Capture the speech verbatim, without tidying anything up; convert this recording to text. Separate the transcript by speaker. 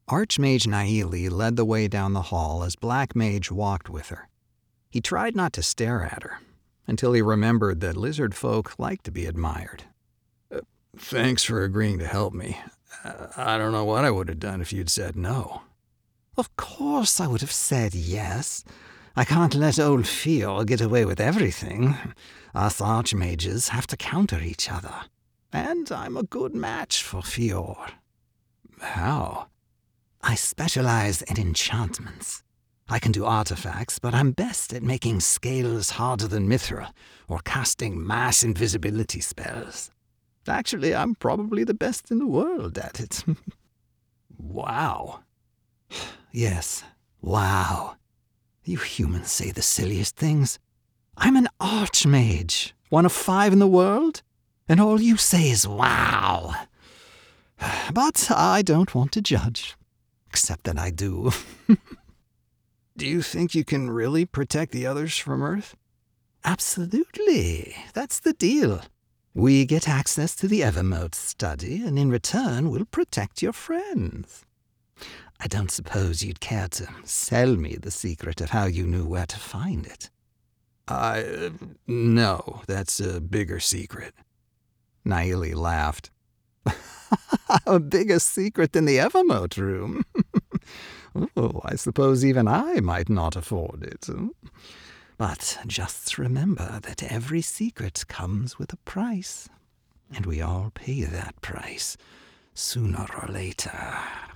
Speaker 1: Archmage Naili led the way down the hall as Black Mage walked with her. He tried not to stare at her, until he remembered that lizard folk like to be admired. Uh, thanks for agreeing to help me. Uh, I don't know what I would have done if you'd said no.
Speaker 2: Of course I would have said yes. I can't let old Fior get away with everything. Us archmages have to counter each other. And I'm a good match for Fior.
Speaker 1: How?
Speaker 2: I specialize in enchantments. I can do artifacts, but I'm best at making scales harder than Mithril, or casting mass invisibility spells. Actually, I'm probably the best in the world at it.
Speaker 1: Wow.
Speaker 2: Yes, wow. You humans say the silliest things. I'm an archmage, one of five in the world, and all you say is wow. But I don't want to judge, except that I do.
Speaker 1: Do you think you can really protect the others from Earth?
Speaker 2: Absolutely. That's the deal. We get access to the Evermote study, and in return we'll protect your friends. I don't suppose you'd care to sell me the secret of how you knew where to find it.
Speaker 1: I... Uh, no, that's a bigger secret.
Speaker 2: Naili laughed. A bigger secret than the Evermote room? Oh, I suppose even I might not afford it. But just remember that every secret comes with a price, and we all pay that price, sooner or later.